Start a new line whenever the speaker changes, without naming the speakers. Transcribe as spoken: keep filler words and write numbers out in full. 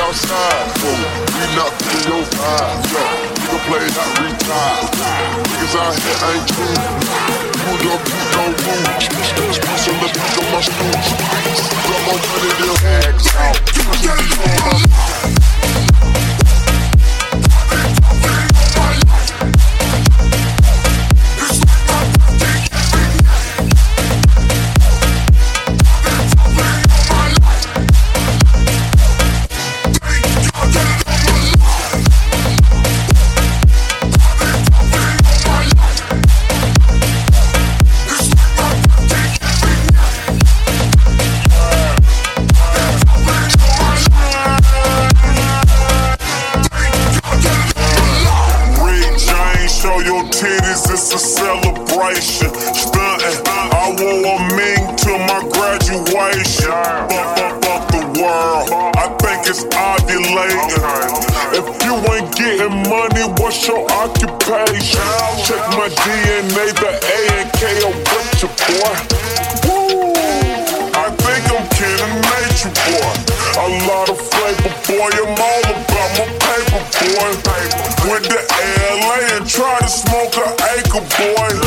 outside, fool. We not feeling your vibe, yo. Nigga play not retire. Niggas out here ain't true. You don't, you don't move. Spice on the beat of my stool. Got more money than hags out. It's a celebration. Stuntin', I wore a mink to my graduation. Fuck, fuck, fuck the world. I think it's ovulating. If you ain't getting money, what's your occupation? Check my D N A, the A and K will with your boy. Woo! I think I'm kidding nature, boy. A lot of flavor, boy. I'm all about my paper, boy. With the L A and try to smoke an acre, boy.